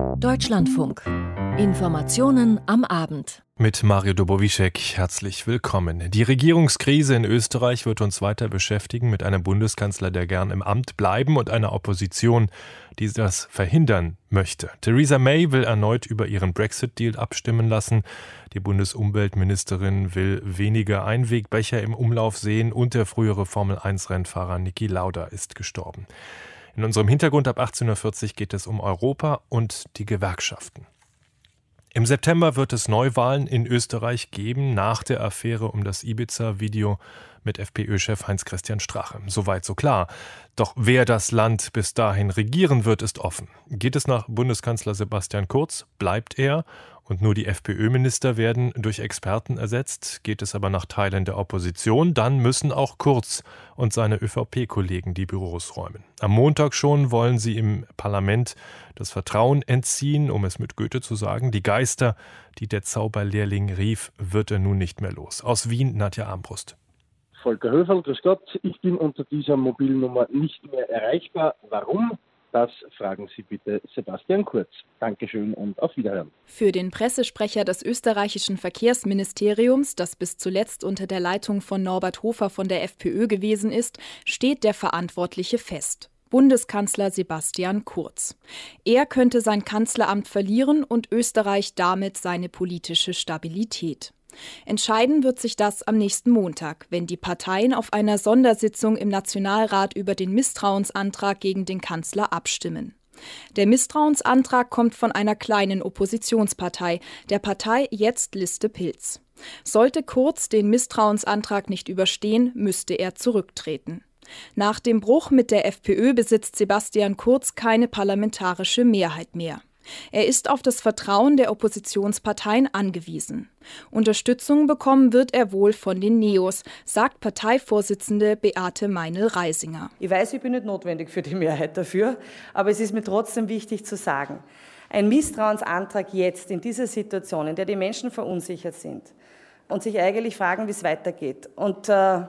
Deutschlandfunk. Informationen am Abend. Mit Mario Dobowischek herzlich willkommen. Die Regierungskrise in Österreich wird uns weiter beschäftigen, mit einem Bundeskanzler, der gern im Amt bleiben, und einer Opposition, die das verhindern möchte. Theresa May will erneut über ihren Brexit-Deal abstimmen lassen. Die Bundesumweltministerin will weniger Einwegbecher im Umlauf sehen und der frühere Formel-1-Rennfahrer Niki Lauda ist gestorben. In unserem Hintergrund ab 18.40 Uhr geht es um Europa und die Gewerkschaften. Im September wird es Neuwahlen in Österreich geben, nach der Affäre um das Ibiza-Video mit FPÖ-Chef Heinz-Christian Strache. Soweit so klar. Doch wer das Land bis dahin regieren wird, ist offen. Geht es nach Bundeskanzler Sebastian Kurz, bleibt er und nur die FPÖ-Minister werden durch Experten ersetzt. Geht es aber nach Teilen der Opposition, dann müssen auch Kurz und seine ÖVP-Kollegen die Büros räumen. Am Montag schon wollen sie im Parlament das Vertrauen entziehen, um es mit Goethe zu sagen. Die Geister, die der Zauberlehrling rief, wird er nun nicht mehr los. Aus Wien, Nadja Armbrust. Volker Höferl, grüß Gott. Ich bin unter dieser Mobilnummer nicht mehr erreichbar. Warum? Das fragen Sie bitte Sebastian Kurz. Dankeschön und auf Wiederhören. Für den Pressesprecher des österreichischen Verkehrsministeriums, das bis zuletzt unter der Leitung von Norbert Hofer von der FPÖ gewesen ist, steht der Verantwortliche fest: Bundeskanzler Sebastian Kurz. Er könnte sein Kanzleramt verlieren und Österreich damit seine politische Stabilität. Entscheiden wird sich das am nächsten Montag, wenn die Parteien auf einer Sondersitzung im Nationalrat über den Misstrauensantrag gegen den Kanzler abstimmen. Der Misstrauensantrag kommt von einer kleinen Oppositionspartei, der Partei Jetzt Liste Pilz. Sollte Kurz den Misstrauensantrag nicht überstehen, müsste er zurücktreten. Nach dem Bruch mit der FPÖ besitzt Sebastian Kurz keine parlamentarische Mehrheit mehr. Er ist auf das Vertrauen der Oppositionsparteien angewiesen. Unterstützung bekommen wird er wohl von den Neos, sagt Parteivorsitzende Beate Meinl-Reisinger. Ich weiß, ich bin nicht notwendig für die Mehrheit dafür, aber es ist mir trotzdem wichtig zu sagen, ein Misstrauensantrag jetzt in dieser Situation, in der die Menschen verunsichert sind und sich eigentlich fragen, wie es weitergeht, und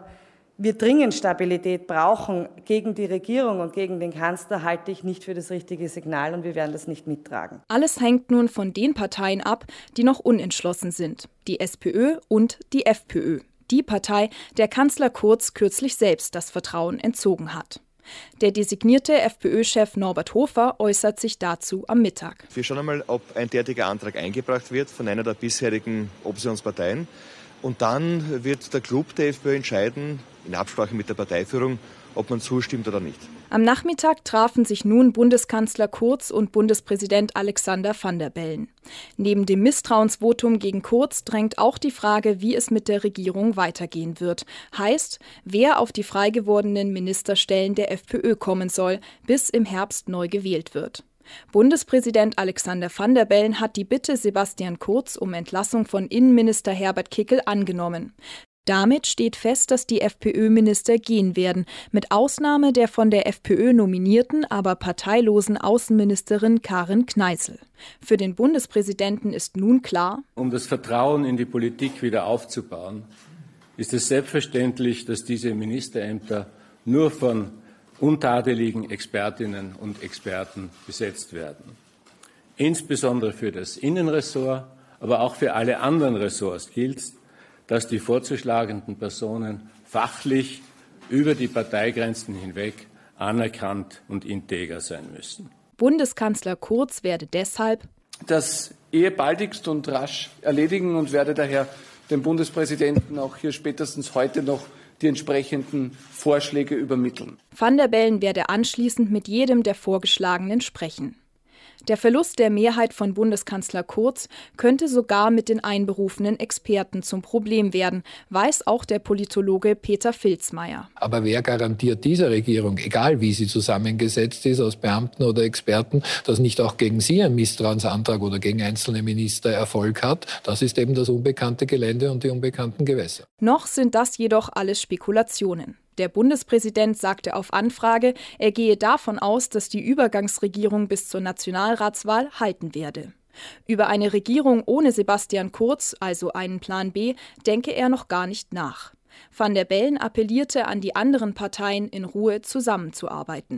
wir dringend Stabilität brauchen gegen die Regierung und gegen den Kanzler, halte ich nicht für das richtige Signal, und wir werden das nicht mittragen. Alles hängt nun von den Parteien ab, die noch unentschlossen sind: die SPÖ und die FPÖ. Die Partei, der Kanzler Kurz kürzlich selbst das Vertrauen entzogen hat. Der designierte FPÖ-Chef Norbert Hofer äußert sich dazu am Mittag. Wir schauen einmal, ob ein derartiger Antrag eingebracht wird von einer der bisherigen Oppositionsparteien. Und dann wird der Club der FPÖ entscheiden, in Absprache mit der Parteiführung, ob man zustimmt oder nicht. Am Nachmittag trafen sich nun Bundeskanzler Kurz und Bundespräsident Alexander Van der Bellen. Neben dem Misstrauensvotum gegen Kurz drängt auch die Frage, wie es mit der Regierung weitergehen wird. Heißt, wer auf die frei gewordenen Ministerstellen der FPÖ kommen soll, bis im Herbst neu gewählt wird. Bundespräsident Alexander Van der Bellen hat die Bitte Sebastian Kurz um Entlassung von Innenminister Herbert Kickl angenommen. Damit steht fest, dass die FPÖ-Minister gehen werden, mit Ausnahme der von der FPÖ nominierten, aber parteilosen Außenministerin Karin Kneißl. Für den Bundespräsidenten ist nun klar: Um das Vertrauen in die Politik wieder aufzubauen, ist es selbstverständlich, dass diese Ministerämter nur von untadeligen Expertinnen und Experten besetzt werden. Insbesondere für das Innenressort, aber auch für alle anderen Ressorts gilt, dass die vorzuschlagenden Personen fachlich über die Parteigrenzen hinweg anerkannt und integer sein müssen. Bundeskanzler Kurz werde deshalb das baldigst und rasch erledigen und werde daher dem Bundespräsidenten auch hier spätestens heute noch die entsprechenden Vorschläge übermitteln. Van der Bellen werde anschließend mit jedem der Vorgeschlagenen sprechen. Der Verlust der Mehrheit von Bundeskanzler Kurz könnte sogar mit den einberufenen Experten zum Problem werden, weiß auch der Politologe Peter Filzmeier. Aber wer garantiert dieser Regierung, egal wie sie zusammengesetzt ist, aus Beamten oder Experten, dass nicht auch gegen sie ein Misstrauensantrag oder gegen einzelne Minister Erfolg hat? Das ist eben das unbekannte Gelände und die unbekannten Gewässer. Noch sind das jedoch alles Spekulationen. Der Bundespräsident sagte auf Anfrage, er gehe davon aus, dass die Übergangsregierung bis zur Nationalratswahl halten werde. Über eine Regierung ohne Sebastian Kurz, also einen Plan B, denke er noch gar nicht nach. Van der Bellen appellierte an die anderen Parteien, in Ruhe zusammenzuarbeiten.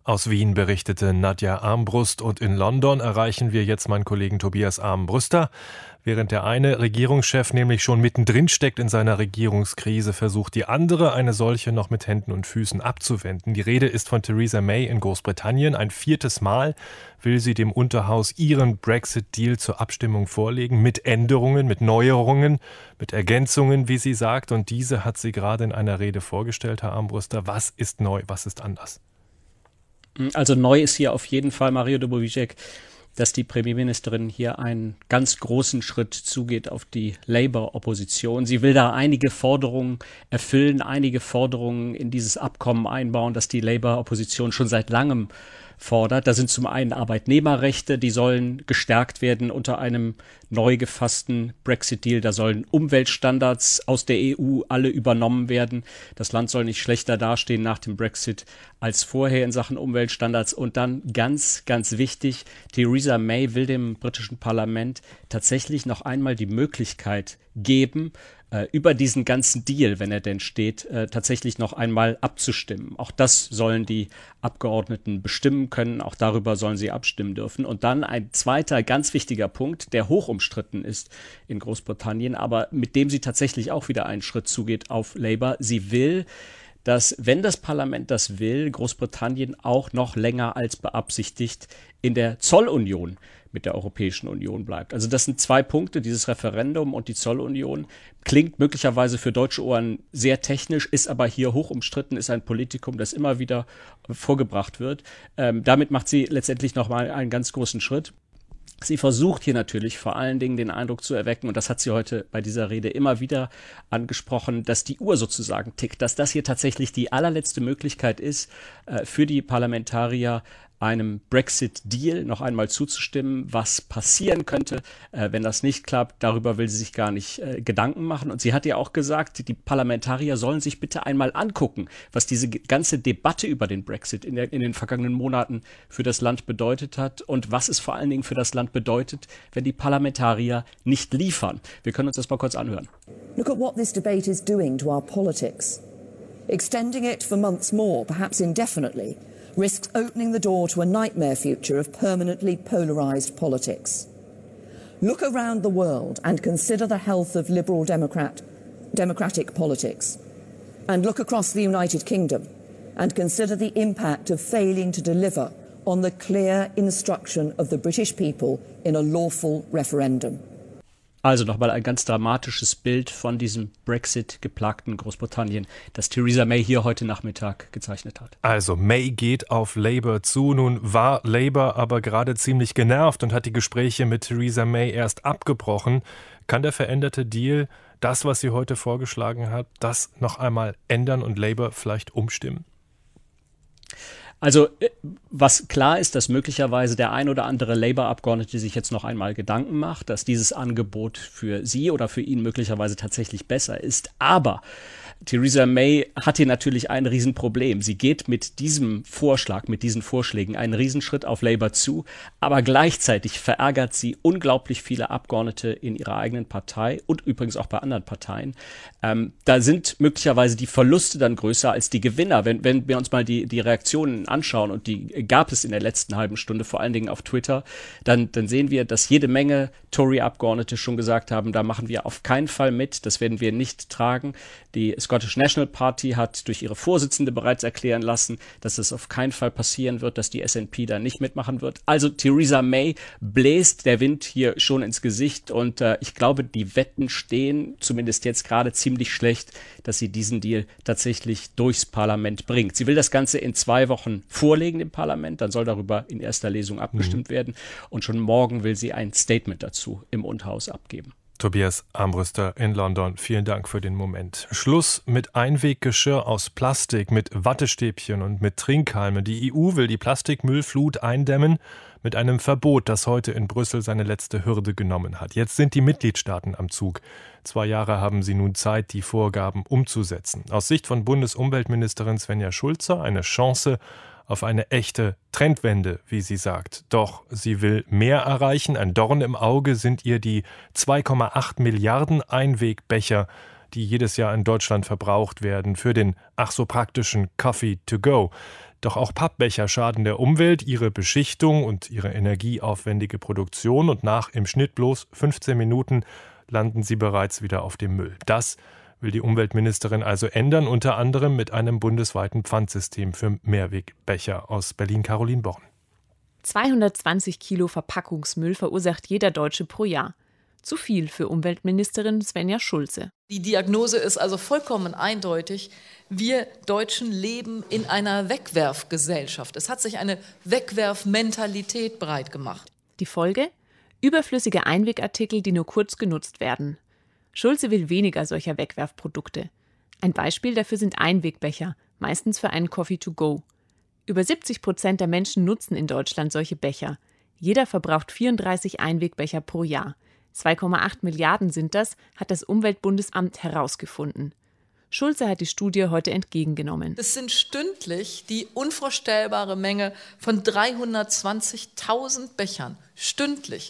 Aus Wien berichtete Nadja Armbrust und in London erreichen wir jetzt meinen Kollegen Tobias Armbruster. Während der eine Regierungschef nämlich schon mittendrin steckt in seiner Regierungskrise, versucht die andere, eine solche noch mit Händen und Füßen abzuwenden. Die Rede ist von Theresa May in Großbritannien. Ein 4. Mal will sie dem Unterhaus ihren Brexit-Deal zur Abstimmung vorlegen, mit Änderungen, mit Neuerungen, mit Ergänzungen, wie sie sagt. Und diese hat sie gerade in einer Rede vorgestellt, Herr Armbruster. Was ist neu, was ist anders? Also neu ist hier auf jeden Fall, Mario Dobovicek, dass die Premierministerin hier einen ganz großen Schritt zugeht auf die Labour-Opposition. Sie will da einige Forderungen erfüllen, einige Forderungen in dieses Abkommen einbauen, das die Labour-Opposition schon seit langem fordert. Da sind zum einen Arbeitnehmerrechte, die sollen gestärkt werden unter einem neu gefassten Brexit-Deal. Da sollen Umweltstandards aus der EU alle übernommen werden. Das Land soll nicht schlechter dastehen nach dem Brexit als vorher in Sachen Umweltstandards. Und dann ganz, ganz wichtig, Theresa May will dem britischen Parlament tatsächlich noch einmal die Möglichkeit geben, über diesen ganzen Deal, wenn er denn steht, tatsächlich noch einmal abzustimmen. Auch das sollen die Abgeordneten bestimmen können, auch darüber sollen sie abstimmen dürfen. Und dann ein zweiter ganz wichtiger Punkt, der hoch umstritten ist in Großbritannien, aber mit dem sie tatsächlich auch wieder einen Schritt zugeht auf Labour. Sie will, dass, wenn das Parlament das will, Großbritannien auch noch länger als beabsichtigt in der Zollunion mit der Europäischen Union bleibt. Also das sind zwei Punkte, dieses Referendum und die Zollunion. Klingt möglicherweise für deutsche Ohren sehr technisch, ist aber hier hoch umstritten, ist ein Politikum, das immer wieder vorgebracht wird. Damit macht sie letztendlich nochmal einen ganz großen Schritt. Sie versucht hier natürlich vor allen Dingen den Eindruck zu erwecken, und das hat sie heute bei dieser Rede immer wieder angesprochen, dass die Uhr sozusagen tickt, dass das hier tatsächlich die allerletzte Möglichkeit ist, für die Parlamentarier einem Brexit-Deal noch einmal zuzustimmen, was passieren könnte, wenn das nicht klappt. Darüber will sie sich gar nicht Gedanken machen. Und sie hat ja auch gesagt, die Parlamentarier sollen sich bitte einmal angucken, was diese ganze Debatte über den Brexit in den vergangenen Monaten für das Land bedeutet hat und was es vor allen Dingen für das Land bedeutet, wenn die Parlamentarier nicht liefern. Wir können uns das mal kurz anhören. Look at what this debate is doing to our politics. Extending it for months more, perhaps indefinitely, risks opening the door to a nightmare future of permanently polarised politics. Look around the world and consider the health of liberal democratic politics. And look across the United Kingdom and consider the impact of failing to deliver on the clear instruction of the British people in a lawful referendum. Also nochmal ein ganz dramatisches Bild von diesem Brexit-geplagten Großbritannien, das Theresa May hier heute Nachmittag gezeichnet hat. Also May geht auf Labour zu. Nun war Labour aber gerade ziemlich genervt und hat die Gespräche mit Theresa May erst abgebrochen. Kann der veränderte Deal, das, was sie heute vorgeschlagen hat, das noch einmal ändern und Labour vielleicht umstimmen? Also was klar ist, dass möglicherweise der ein oder andere Labour-Abgeordnete sich jetzt noch einmal Gedanken macht, dass dieses Angebot für sie oder für ihn möglicherweise tatsächlich besser ist. Aber Theresa May hat hier natürlich ein Riesenproblem. Sie geht mit diesem Vorschlag, mit diesen Vorschlägen einen Riesenschritt auf Labour zu, aber gleichzeitig verärgert sie unglaublich viele Abgeordnete in ihrer eigenen Partei und übrigens auch bei anderen Parteien. Da sind möglicherweise die Verluste dann größer als die Gewinner. Wenn wir uns mal die Reaktionen anschauen, und die gab es in der letzten halben Stunde, vor allen Dingen auf Twitter, dann sehen wir, dass jede Menge Tory-Abgeordnete schon gesagt haben, da machen wir auf keinen Fall mit, das werden wir nicht tragen. Die Scottish National Party hat durch ihre Vorsitzende bereits erklären lassen, dass es auf keinen Fall passieren wird, dass die SNP da nicht mitmachen wird. Also Theresa May bläst der Wind hier schon ins Gesicht, und ich glaube, die Wetten stehen zumindest jetzt gerade ziemlich schlecht, dass sie diesen Deal tatsächlich durchs Parlament bringt. Sie will das Ganze in 2 Wochen vorlegen im Parlament, dann soll darüber in erster Lesung abgestimmt werden, und schon morgen will sie ein Statement dazu im Unterhaus abgeben. Tobias Armbruster in London, vielen Dank für den Moment. Schluss mit Einweggeschirr aus Plastik, mit Wattestäbchen und mit Trinkhalmen. Die EU will die Plastikmüllflut eindämmen mit einem Verbot, das heute in Brüssel seine letzte Hürde genommen hat. Jetzt sind die Mitgliedstaaten am Zug. 2 Jahre haben sie nun Zeit, die Vorgaben umzusetzen. Aus Sicht von Bundesumweltministerin Svenja Schulze eine Chance auf eine echte Trendwende, wie sie sagt. Doch sie will mehr erreichen. Ein Dorn im Auge sind ihr die 2,8 Milliarden Einwegbecher, die jedes Jahr in Deutschland verbraucht werden für den ach so praktischen Coffee to go. Doch auch Pappbecher schaden der Umwelt, ihre Beschichtung und ihre energieaufwendige Produktion. Und nach im Schnitt bloß 15 Minuten landen sie bereits wieder auf dem Müll. Das will die Umweltministerin also ändern, unter anderem mit einem bundesweiten Pfandsystem für Mehrwegbecher. Aus Berlin Caroline Born. 220 Kilo Verpackungsmüll verursacht jeder Deutsche pro Jahr. Zu viel für Umweltministerin Svenja Schulze. Die Diagnose ist also vollkommen eindeutig. Wir Deutschen leben in einer Wegwerfgesellschaft. Es hat sich eine Wegwerfmentalität breit gemacht. Die Folge? Überflüssige Einwegartikel, die nur kurz genutzt werden. Schulze will weniger solcher Wegwerfprodukte. Ein Beispiel dafür sind Einwegbecher, meistens für einen Coffee to go. Über 70% der Menschen nutzen in Deutschland solche Becher. Jeder verbraucht 34 Einwegbecher pro Jahr. 2,8 Milliarden sind das, hat das Umweltbundesamt herausgefunden. Schulze hat die Studie heute entgegengenommen. Das sind stündlich die unvorstellbare Menge von 320.000 Bechern. Stündlich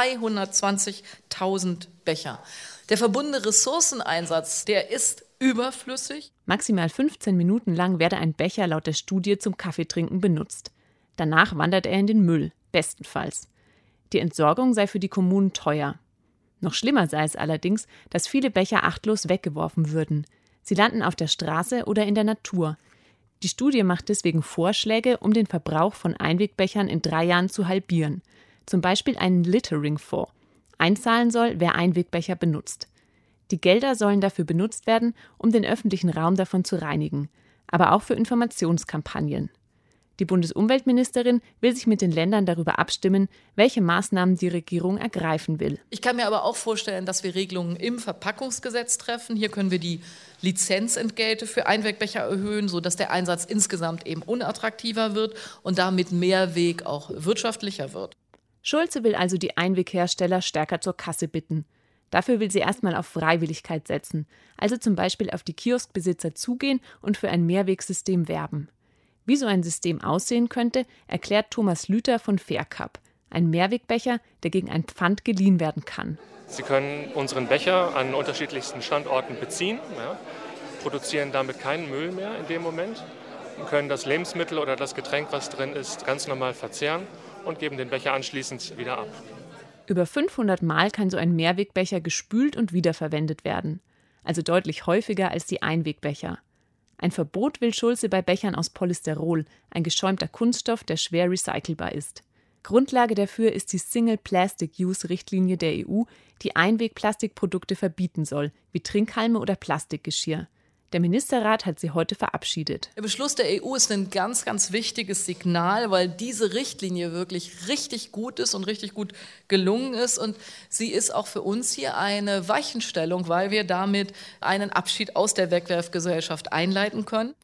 320.000 Becher. Der verbundene Ressourceneinsatz, der ist überflüssig. Maximal 15 Minuten lang werde ein Becher laut der Studie zum Kaffeetrinken benutzt. Danach wandert er in den Müll, bestenfalls. Die Entsorgung sei für die Kommunen teuer. Noch schlimmer sei es allerdings, dass viele Becher achtlos weggeworfen würden. Sie landen auf der Straße oder in der Natur. Die Studie macht deswegen Vorschläge, um den Verbrauch von Einwegbechern in 3 Jahren zu halbieren. Zum Beispiel einen Littering-Fonds. Einzahlen soll, wer Einwegbecher benutzt. Die Gelder sollen dafür benutzt werden, um den öffentlichen Raum davon zu reinigen, aber auch für Informationskampagnen. Die Bundesumweltministerin will sich mit den Ländern darüber abstimmen, welche Maßnahmen die Regierung ergreifen will. Ich kann mir aber auch vorstellen, dass wir Regelungen im Verpackungsgesetz treffen. Hier können wir die Lizenzentgelte für Einwegbecher erhöhen, sodass der Einsatz insgesamt eben unattraktiver wird und damit Mehrweg auch wirtschaftlicher wird. Schulze will also die Einweghersteller stärker zur Kasse bitten. Dafür will sie erstmal auf Freiwilligkeit setzen, also zum Beispiel auf die Kioskbesitzer zugehen und für ein Mehrwegsystem werben. Wie so ein System aussehen könnte, erklärt Thomas Lüther von Faircup, ein Mehrwegbecher, der gegen ein Pfand geliehen werden kann. Sie können unseren Becher an unterschiedlichsten Standorten beziehen, produzieren damit keinen Müll mehr in dem Moment und können das Lebensmittel oder das Getränk, was drin ist, ganz normal verzehren und geben den Becher anschließend wieder ab. Über 500 Mal kann so ein Mehrwegbecher gespült und wiederverwendet werden, also deutlich häufiger als die Einwegbecher. Ein Verbot will Schulze bei Bechern aus Polysterol, ein geschäumter Kunststoff, der schwer recycelbar ist. Grundlage dafür ist die Single-Plastic-Use-Richtlinie der EU, die Einwegplastikprodukte verbieten soll, wie Trinkhalme oder Plastikgeschirr. Der Ministerrat hat sie heute verabschiedet. Der Beschluss der EU ist ein ganz, ganz wichtiges Signal, weil diese Richtlinie wirklich richtig gut ist und richtig gut gelungen ist. Und sie ist auch für uns hier eine Weichenstellung, weil wir damit einen Abschied aus der Wegwerfgesellschaft einleiten können.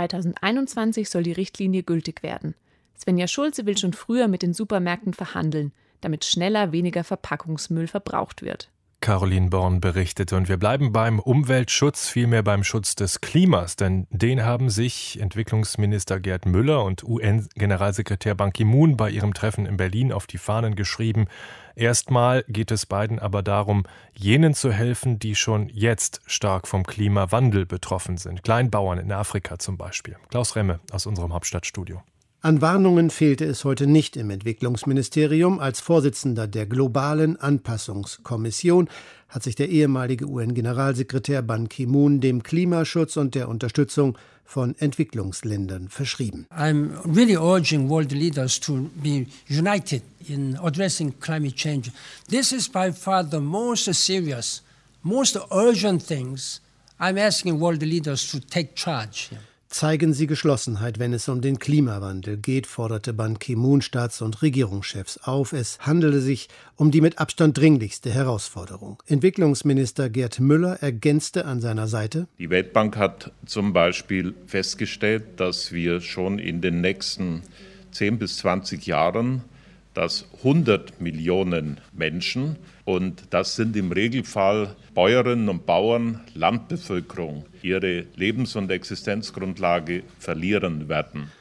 2021 soll die Richtlinie gültig werden. Svenja Schulze will schon früher mit den Supermärkten verhandeln, damit schneller weniger Verpackungsmüll verbraucht wird. Caroline Born berichtete. Und wir bleiben beim Umweltschutz, vielmehr beim Schutz des Klimas. Denn den haben sich Entwicklungsminister Gerd Müller und UN-Generalsekretär Ban Ki-moon bei ihrem Treffen in Berlin auf die Fahnen geschrieben. Erstmal geht es beiden aber darum, jenen zu helfen, die schon jetzt stark vom Klimawandel betroffen sind. Kleinbauern in Afrika zum Beispiel. Klaus Remme aus unserem Hauptstadtstudio. An Warnungen fehlte es heute nicht im Entwicklungsministerium. Als Vorsitzender der globalen Anpassungskommission hat sich der ehemalige UN-Generalsekretär Ban Ki-moon dem Klimaschutz und der Unterstützung von Entwicklungsländern verschrieben. I'm really urging world leaders to be united in addressing climate change. This is by far the most serious, most urgent things. I'm asking world leaders to take charge. Zeigen Sie Geschlossenheit, wenn es um den Klimawandel geht, forderte Ban Ki-moon Staats- und Regierungschefs auf. Es handele sich um die mit Abstand dringlichste Herausforderung. Entwicklungsminister Gerd Müller ergänzte an seiner Seite: Die Weltbank hat zum Beispiel festgestellt, dass wir schon in den nächsten 10 bis 20 Jahren, dass 100 Millionen Menschen, und das sind im Regelfall Bäuerinnen und Bauern, Landbevölkerung, ihre Lebens- und Existenzgrundlage verlieren werden.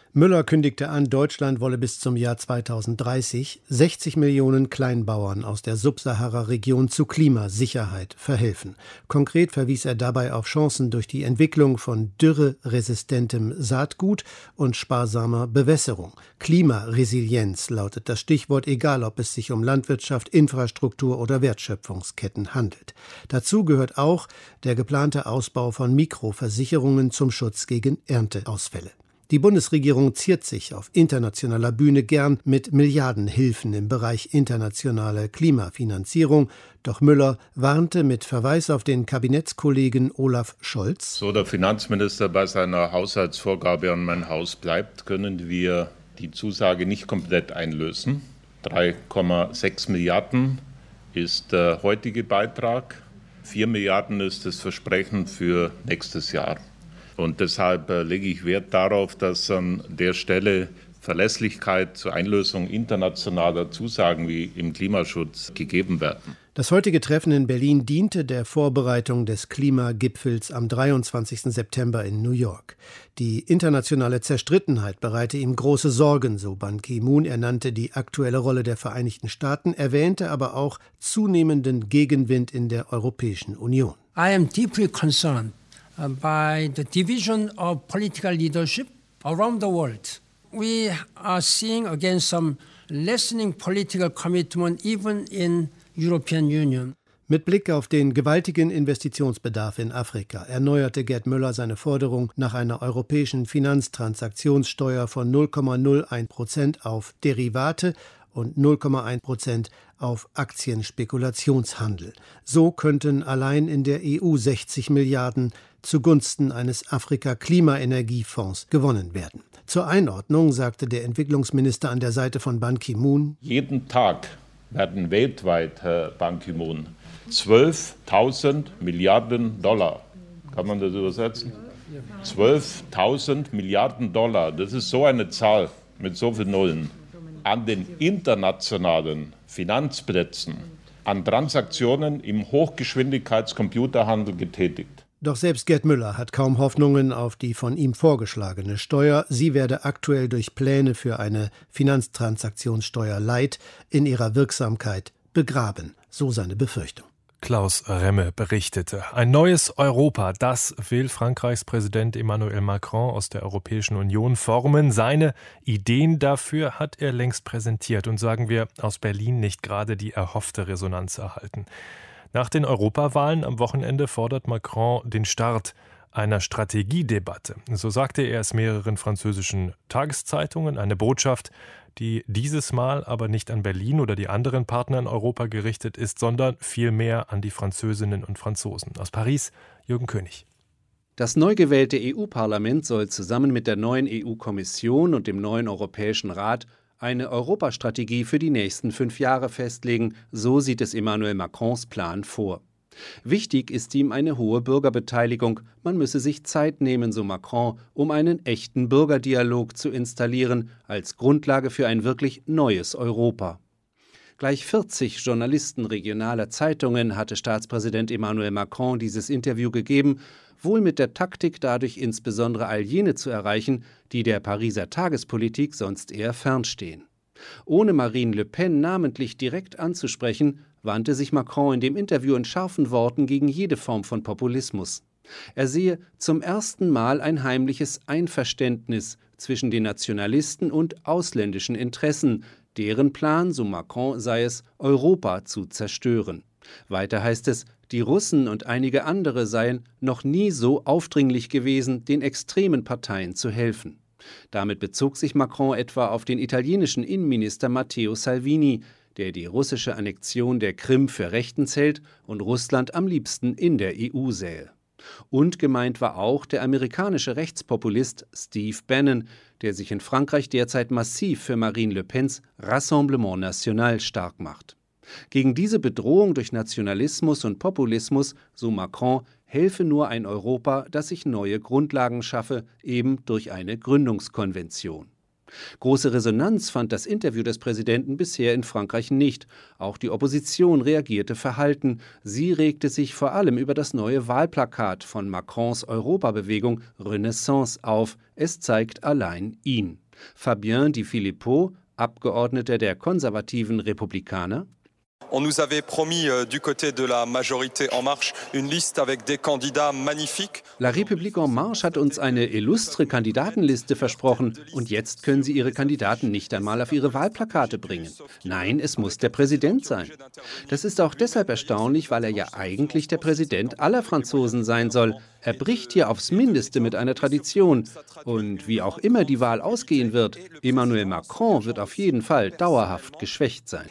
Müller kündigte an, Deutschland wolle bis zum Jahr 2030 60 Millionen Kleinbauern aus der Subsahara-Region zu Klimasicherheit verhelfen. Konkret verwies er dabei auf Chancen durch die Entwicklung von dürreresistentem Saatgut und sparsamer Bewässerung. Klimaresilienz lautet das Stichwort, egal ob es sich um Landwirtschaft, Infrastruktur oder Wertschöpfungsketten handelt. Dazu gehört auch der geplante Ausbau von Mikroversicherungen zum Schutz gegen Ernteausfälle. Die Bundesregierung ziert sich auf internationaler Bühne gern mit Milliardenhilfen im Bereich internationale Klimafinanzierung. Doch Müller warnte mit Verweis auf den Kabinettskollegen Olaf Scholz: So der Finanzminister bei seiner Haushaltsvorgabe an mein Haus bleibt, können wir die Zusage nicht komplett einlösen. 3,6 Milliarden ist der heutige Beitrag. 4 Milliarden ist das Versprechen für nächstes Jahr. Und deshalb lege ich Wert darauf, dass an der Stelle Verlässlichkeit zur Einlösung internationaler Zusagen wie im Klimaschutz gegeben werden. Das heutige Treffen in Berlin diente der Vorbereitung des Klimagipfels am 23. September in New York. Die internationale Zerstrittenheit bereite ihm große Sorgen, so Ban Ki-moon. Er nannte die aktuelle Rolle der Vereinigten Staaten, erwähnte aber auch zunehmenden Gegenwind in der Europäischen Union. I am deeply concerned by the division of political leadership around the world. We are seeing again some lessening political commitment even in European Union. Mit Blick auf den gewaltigen Investitionsbedarf in Afrika erneuerte Gerd Müller seine Forderung nach einer europäischen Finanztransaktionssteuer von 0,01% auf Derivate und 0,1% auf Aktienspekulationshandel. So könnten allein in der EU 60 Milliarden zugunsten eines Afrika-Klimaenergiefonds gewonnen werden. Zur Einordnung sagte der Entwicklungsminister an der Seite von Ban Ki-moon: Jeden Tag werden weltweit, Herr Ban Ki-moon, 12.000 Milliarden Dollar, kann man das übersetzen? 12.000 Milliarden Dollar, das ist so eine Zahl mit so vielen Nullen, an den internationalen Finanzplätzen, an Transaktionen im Hochgeschwindigkeitscomputerhandel getätigt. Doch selbst Gerd Müller hat kaum Hoffnungen auf die von ihm vorgeschlagene Steuer. Sie werde aktuell durch Pläne für eine Finanztransaktionssteuer Light in ihrer Wirksamkeit begraben, so seine Befürchtung. Klaus Remme berichtete. Ein neues Europa, das will Frankreichs Präsident Emmanuel Macron aus der Europäischen Union formen. Seine Ideen dafür hat er längst präsentiert und, sagen wir, aus Berlin nicht gerade die erhoffte Resonanz erhalten. Nach den Europawahlen am Wochenende fordert Macron den Start einer Strategiedebatte. So sagte er es mehreren französischen Tageszeitungen, eine Botschaft, die dieses Mal aber nicht an Berlin oder die anderen Partner in Europa gerichtet ist, sondern vielmehr an die Französinnen und Franzosen. Aus Paris, Jürgen König. Das neu gewählte EU-Parlament soll zusammen mit der neuen EU-Kommission und dem neuen Europäischen Rat eine Europastrategie für die nächsten 5 Jahre festlegen, so sieht es Emmanuel Macrons Plan vor. Wichtig ist ihm eine hohe Bürgerbeteiligung. Man müsse sich Zeit nehmen, so Macron, um einen echten Bürgerdialog zu installieren, als Grundlage für ein wirklich neues Europa. Gleich 40 Journalisten regionaler Zeitungen hatte Staatspräsident Emmanuel Macron dieses Interview gegeben, wohl mit der Taktik, dadurch insbesondere all jene zu erreichen, die der Pariser Tagespolitik sonst eher fernstehen. Ohne Marine Le Pen namentlich direkt anzusprechen, wandte sich Macron in dem Interview in scharfen Worten gegen jede Form von Populismus. Er sehe zum ersten Mal ein heimliches Einverständnis zwischen den Nationalisten und ausländischen Interessen. Deren Plan, so Macron, sei es, Europa zu zerstören. Weiter heißt es, die Russen und einige andere seien noch nie so aufdringlich gewesen, den extremen Parteien zu helfen. Damit bezog sich Macron etwa auf den italienischen Innenminister Matteo Salvini, der die russische Annexion der Krim für rechtens hält und Russland am liebsten in der EU sähe. Und gemeint war auch der amerikanische Rechtspopulist Steve Bannon, der sich in Frankreich derzeit massiv für Marine Le Pens Rassemblement National stark macht. Gegen diese Bedrohung durch Nationalismus und Populismus, so Macron, helfe nur ein Europa, das sich neue Grundlagen schaffe, eben durch eine Gründungskonvention. Große Resonanz fand das Interview des Präsidenten bisher in Frankreich nicht. Auch die Opposition reagierte verhalten. Sie regte sich vor allem über das neue Wahlplakat von Macrons Europabewegung Renaissance auf. Es zeigt allein ihn. Fabien Di Filippo, Abgeordneter der konservativen Republikaner: On nous avait promis du côté de la majorité En Marche une liste avec des candidats magnifiques. La République En Marche hat uns eine illustre Kandidatenliste versprochen und jetzt können sie ihre Kandidaten nicht einmal auf ihre Wahlplakate bringen. Nein, es muss der Präsident sein. Das ist auch deshalb erstaunlich, weil er ja eigentlich der Präsident aller Franzosen sein soll. Er bricht hier aufs Mindeste mit einer Tradition. Und wie auch immer die Wahl ausgehen wird, Emmanuel Macron wird auf jeden Fall dauerhaft geschwächt sein.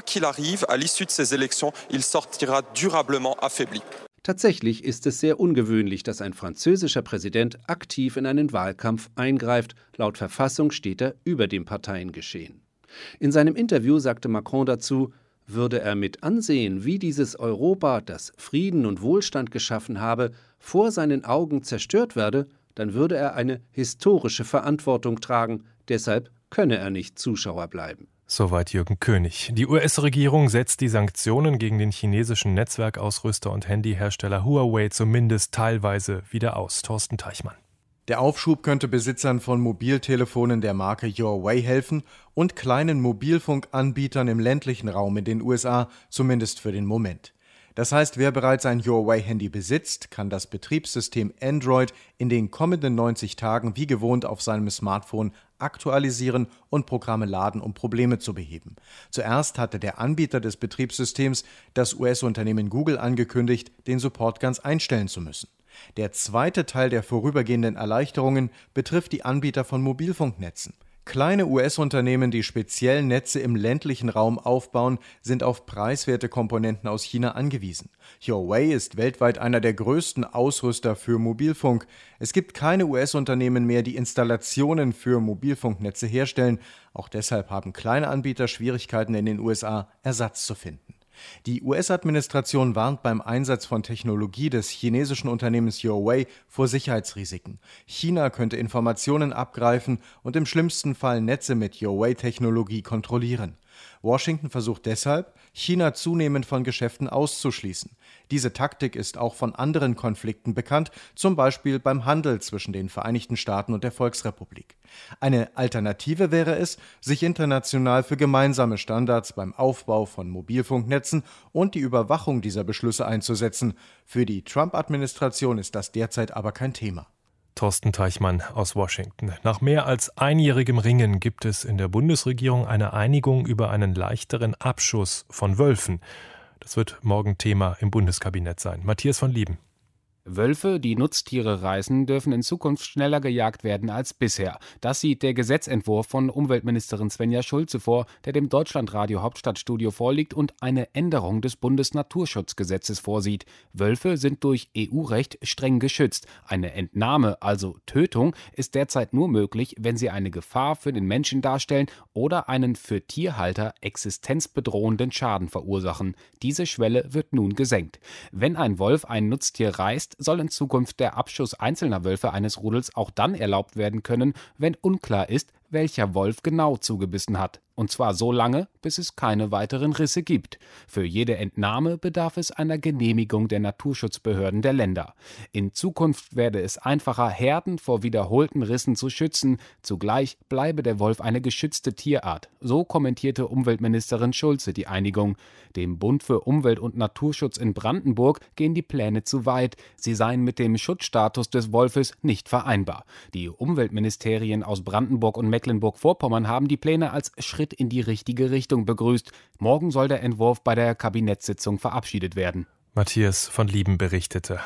Tatsächlich ist es sehr ungewöhnlich, dass ein französischer Präsident aktiv in einen Wahlkampf eingreift. Laut Verfassung steht er über dem Parteiengeschehen. In seinem Interview sagte Macron dazu, würde er mit ansehen, wie dieses Europa, das Frieden und Wohlstand geschaffen habe, vor seinen Augen zerstört werde, dann würde er eine historische Verantwortung tragen. Deshalb könne er nicht Zuschauer bleiben. Soweit Jürgen König. Die US-Regierung setzt die Sanktionen gegen den chinesischen Netzwerkausrüster und Handyhersteller Huawei zumindest teilweise wieder aus. Thorsten Teichmann. Der Aufschub könnte Besitzern von Mobiltelefonen der Marke Huawei helfen und kleinen Mobilfunkanbietern im ländlichen Raum in den USA, zumindest für den Moment. Das heißt, wer bereits ein Huawei-Handy besitzt, kann das Betriebssystem Android in den kommenden 90 Tagen wie gewohnt auf seinem Smartphone aktualisieren und Programme laden, um Probleme zu beheben. Zuerst hatte der Anbieter des Betriebssystems, das US-Unternehmen Google, angekündigt, den Support ganz einstellen zu müssen. Der zweite Teil der vorübergehenden Erleichterungen betrifft die Anbieter von Mobilfunknetzen. Kleine US-Unternehmen, die speziell Netze im ländlichen Raum aufbauen, sind auf preiswerte Komponenten aus China angewiesen. Huawei ist weltweit einer der größten Ausrüster für Mobilfunk. Es gibt keine US-Unternehmen mehr, die Installationen für Mobilfunknetze herstellen. Auch deshalb haben kleine Anbieter Schwierigkeiten in den USA, Ersatz zu finden. Die US-Administration warnt beim Einsatz von Technologie des chinesischen Unternehmens Huawei vor Sicherheitsrisiken. China könnte Informationen abgreifen und im schlimmsten Fall Netze mit Huawei-Technologie kontrollieren. Washington versucht deshalb, China zunehmend von Geschäften auszuschließen. Diese Taktik ist auch von anderen Konflikten bekannt, zum Beispiel beim Handel zwischen den Vereinigten Staaten und der Volksrepublik. Eine Alternative wäre es, sich international für gemeinsame Standards beim Aufbau von Mobilfunknetzen und die Überwachung dieser Beschlüsse einzusetzen. Für die Trump-Administration ist das derzeit aber kein Thema. Thorsten Teichmann aus Washington. Nach mehr als einjährigem Ringen gibt es in der Bundesregierung eine Einigung über einen leichteren Abschuss von Wölfen. Das wird morgen Thema im Bundeskabinett sein. Matthias von Lieben. Wölfe, die Nutztiere reißen, dürfen in Zukunft schneller gejagt werden als bisher. Das sieht der Gesetzentwurf von Umweltministerin Svenja Schulze vor, der dem Deutschlandradio Hauptstadtstudio vorliegt und eine Änderung des Bundesnaturschutzgesetzes vorsieht. Wölfe sind durch EU-Recht streng geschützt. Eine Entnahme, also Tötung, ist derzeit nur möglich, wenn sie eine Gefahr für den Menschen darstellen oder einen für Tierhalter existenzbedrohenden Schaden verursachen. Diese Schwelle wird nun gesenkt. Wenn ein Wolf ein Nutztier reißt, soll in Zukunft der Abschuss einzelner Wölfe eines Rudels auch dann erlaubt werden können, wenn unklar ist, welcher Wolf genau zugebissen hat. Und zwar so lange, bis es keine weiteren Risse gibt. Für jede Entnahme bedarf es einer Genehmigung der Naturschutzbehörden der Länder. In Zukunft werde es einfacher, Herden vor wiederholten Rissen zu schützen. Zugleich bleibe der Wolf eine geschützte Tierart. So kommentierte Umweltministerin Schulze die Einigung. Dem Bund für Umwelt und Naturschutz in Brandenburg gehen die Pläne zu weit. Sie seien mit dem Schutzstatus des Wolfes nicht vereinbar. Die Umweltministerien aus Brandenburg und Mecklenburg-Vorpommern haben die Pläne als Schritt in die richtige Richtung begrüßt. Morgen soll der Entwurf bei der Kabinettssitzung verabschiedet werden. Matthias von Lieben berichtete.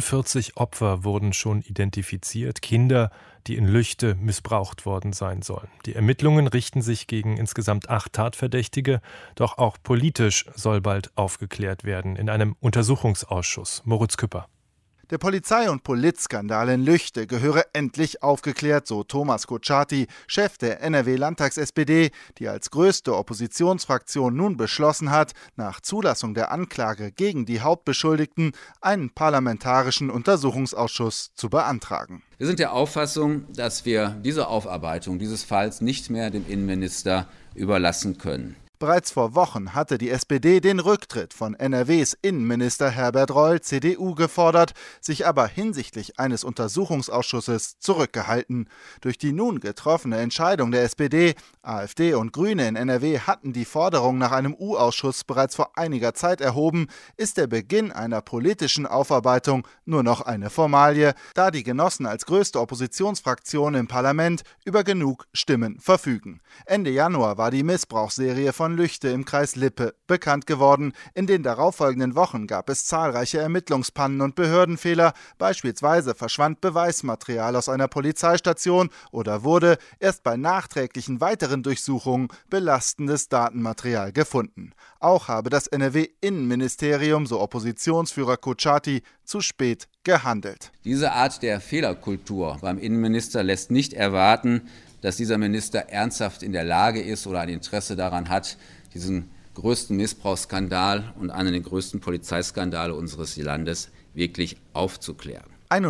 41 Opfer wurden schon identifiziert, Kinder, die in Lüchte missbraucht worden sein sollen. Die Ermittlungen richten sich gegen insgesamt 8 Tatverdächtige, doch auch politisch soll bald aufgeklärt werden in einem Untersuchungsausschuss. Moritz Küpper. Der Polizei- und Politskandal in Lüchte gehöre endlich aufgeklärt, so Thomas Kutschaty, Chef der NRW-Landtags-SPD, die als größte Oppositionsfraktion nun beschlossen hat, nach Zulassung der Anklage gegen die Hauptbeschuldigten einen parlamentarischen Untersuchungsausschuss zu beantragen. Wir sind der Auffassung, dass wir diese Aufarbeitung dieses Falls nicht mehr dem Innenminister überlassen können. Bereits vor Wochen hatte die SPD den Rücktritt von NRWs Innenminister Herbert Reul, CDU, gefordert, sich aber hinsichtlich eines Untersuchungsausschusses zurückgehalten. Durch die nun getroffene Entscheidung der SPD, AfD und Grüne in NRW hatten die Forderung nach einem U-Ausschuss bereits vor einiger Zeit erhoben, ist der Beginn einer politischen Aufarbeitung nur noch eine Formalie, da die Genossen als größte Oppositionsfraktion im Parlament über genug Stimmen verfügen. Ende Januar war die Missbrauchsserie von Lüchte im Kreis Lippe bekannt geworden. In den darauffolgenden Wochen gab es zahlreiche Ermittlungspannen und Behördenfehler. Beispielsweise verschwand Beweismaterial aus einer Polizeistation oder wurde erst bei nachträglichen weiteren Durchsuchungen belastendes Datenmaterial gefunden. Auch habe das NRW-Innenministerium, so Oppositionsführer Kutschaty, zu spät gehandelt. Diese Art der Fehlerkultur beim Innenminister lässt nicht erwarten, dass dieser Minister ernsthaft in der Lage ist oder ein Interesse daran hat, diesen größten Missbrauchsskandal und einen der größten Polizeiskandale unseres Landes wirklich aufzuklären.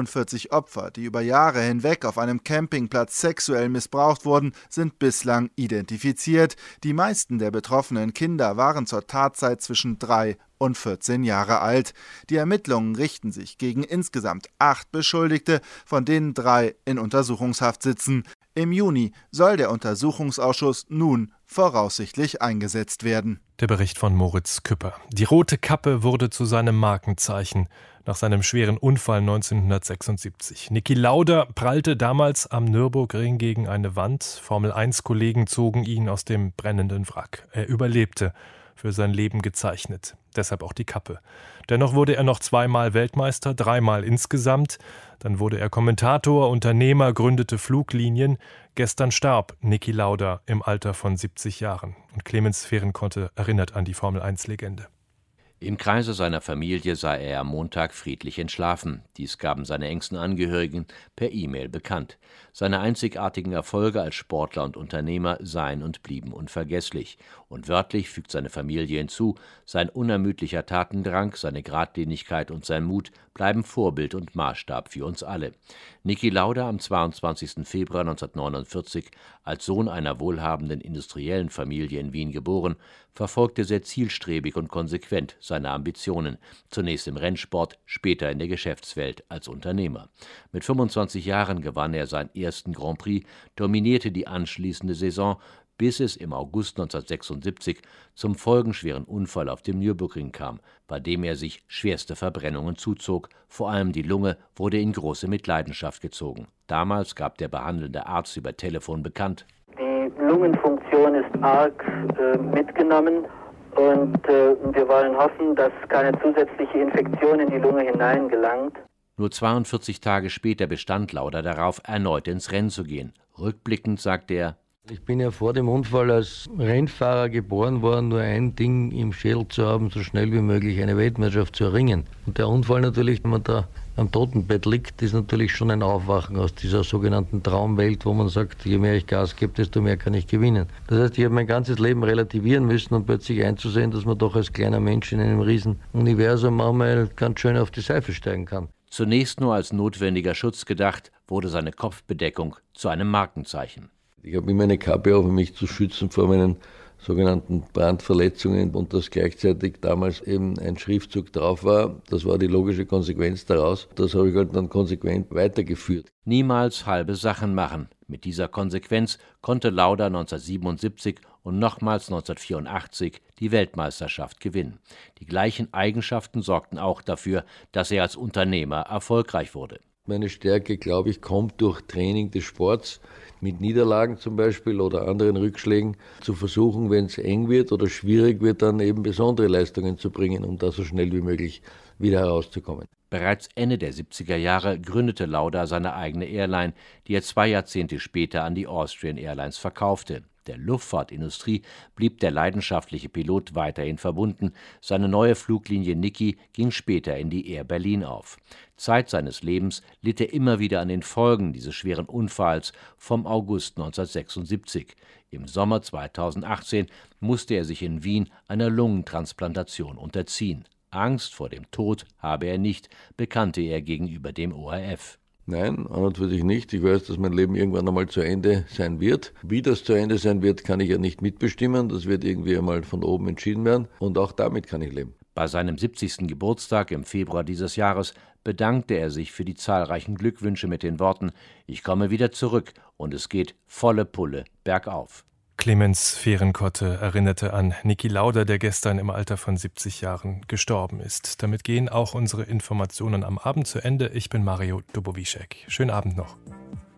41 Opfer, die über Jahre hinweg auf einem Campingplatz sexuell missbraucht wurden, sind bislang identifiziert. Die meisten der betroffenen Kinder waren zur Tatzeit zwischen 3 und 14 Jahre alt. Die Ermittlungen richten sich gegen insgesamt 8 Beschuldigte, von denen 3 in Untersuchungshaft sitzen. Im Juni soll der Untersuchungsausschuss nun voraussichtlich eingesetzt werden. Der Bericht von Moritz Küpper. Die rote Kappe wurde zu seinem Markenzeichen nach seinem schweren Unfall 1976. Niki Lauda prallte damals am Nürburgring gegen eine Wand. Formel-1-Kollegen zogen ihn aus dem brennenden Wrack. Er überlebte, für sein Leben gezeichnet. Deshalb auch die Kappe. Dennoch wurde er noch 2-mal Weltmeister, 3-mal insgesamt. Dann wurde er Kommentator, Unternehmer, gründete Fluglinien. Gestern starb Niki Lauda im Alter von 70 Jahren. Und Clemens Fehrenkotte erinnert an die Formel-1-Legende. Im Kreise seiner Familie sei er am Montag friedlich entschlafen. Dies gaben seine engsten Angehörigen per E-Mail bekannt. Seine einzigartigen Erfolge als Sportler und Unternehmer seien und blieben unvergesslich. Und wörtlich fügt seine Familie hinzu, sein unermüdlicher Tatendrang, seine Geradlinigkeit und sein Mut bleiben Vorbild und Maßstab für uns alle. Niki Lauda, am 22. Februar 1949, als Sohn einer wohlhabenden industriellen Familie in Wien geboren, verfolgte sehr zielstrebig und konsequent seine Ambitionen, zunächst im Rennsport, später in der Geschäftswelt als Unternehmer. Mit 25 Jahren gewann er seinen ersten Grand Prix, dominierte die anschließende Saison, bis es im August 1976 zum folgenschweren Unfall auf dem Nürburgring kam, bei dem er sich schwerste Verbrennungen zuzog. Vor allem die Lunge wurde in große Mitleidenschaft gezogen. Damals gab der behandelnde Arzt über Telefon bekannt: Die Lungenfunktion ist arg mitgenommen und wir wollen hoffen, dass keine zusätzliche Infektion in die Lunge hineingelangt. Nur 42 Tage später bestand Lauda darauf, erneut ins Rennen zu gehen. Rückblickend sagte er: Ich bin ja vor dem Unfall als Rennfahrer geboren worden, nur ein Ding im Schädel zu haben, so schnell wie möglich eine Weltmeisterschaft zu erringen. Und der Unfall natürlich, wenn man da am Totenbett liegt, ist natürlich schon ein Aufwachen aus dieser sogenannten Traumwelt, wo man sagt, je mehr ich Gas gebe, desto mehr kann ich gewinnen. Das heißt, ich habe mein ganzes Leben relativieren müssen, um plötzlich einzusehen, dass man doch als kleiner Mensch in einem riesen Universum manchmal ganz schön auf die Seife steigen kann. Zunächst nur als notwendiger Schutz gedacht, wurde seine Kopfbedeckung zu einem Markenzeichen. Ich habe immer eine Kappe auf, um mich zu schützen vor meinen sogenannten Brandverletzungen und dass gleichzeitig damals eben ein Schriftzug drauf war. Das war die logische Konsequenz daraus. Das habe ich halt dann konsequent weitergeführt. Niemals halbe Sachen machen. Mit dieser Konsequenz konnte Lauda 1977 und nochmals 1984 die Weltmeisterschaft gewinnen. Die gleichen Eigenschaften sorgten auch dafür, dass er als Unternehmer erfolgreich wurde. Meine Stärke, glaube ich, kommt durch Training des Sports. mit Niederlagen zum Beispiel oder anderen Rückschlägen zu versuchen, wenn es eng wird oder schwierig wird, dann eben besondere Leistungen zu bringen, um da so schnell wie möglich wieder herauszukommen. Bereits Ende der 70er Jahre gründete Lauda seine eigene Airline, die er 2 Jahrzehnte später an die Austrian Airlines verkaufte. Der Luftfahrtindustrie blieb der leidenschaftliche Pilot weiterhin verbunden. Seine neue Fluglinie Niki ging später in die Air Berlin auf. Zeit seines Lebens litt er immer wieder an den Folgen dieses schweren Unfalls vom August 1976. Im Sommer 2018 musste er sich in Wien einer Lungentransplantation unterziehen. Angst vor dem Tod habe er nicht, bekannte er gegenüber dem ORF. Nein, an und für sich nicht. Ich weiß, dass mein Leben irgendwann einmal zu Ende sein wird. Wie das zu Ende sein wird, kann ich ja nicht mitbestimmen. Das wird irgendwie einmal von oben entschieden werden. Und auch damit kann ich leben. Bei seinem 70. Geburtstag im Februar dieses Jahres bedankte er sich für die zahlreichen Glückwünsche mit den Worten: Ich komme wieder zurück und es geht volle Pulle bergauf. Clemens Fehrenkotte erinnerte an Niki Lauda, der gestern im Alter von 70 Jahren gestorben ist. Damit gehen auch unsere Informationen am Abend zu Ende. Ich bin Mario Dubowiczek. Schönen Abend noch.